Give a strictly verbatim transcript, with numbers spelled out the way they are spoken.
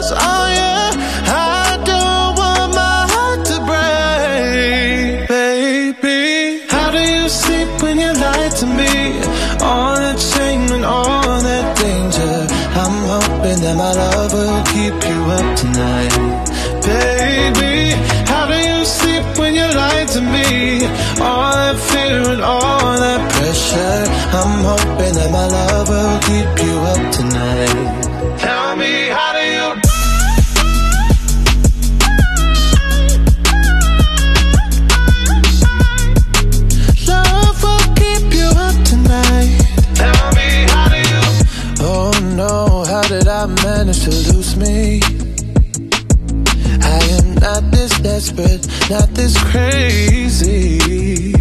close. Oh yeah, I don't want my heart to break, baby. How do you sleep when you lie to me? All that shame and all that danger. I'm hoping that my love will keep you up tonight, baby. How do you sleep when you lie to me? All that fear and all that pressure. I'm hoping that my love will keep you up tonight. Tell me, how do you? Love will keep you up tonight. Tell me, how do you? Oh no, how did I manage to lose me? I am not this desperate, not this crazy.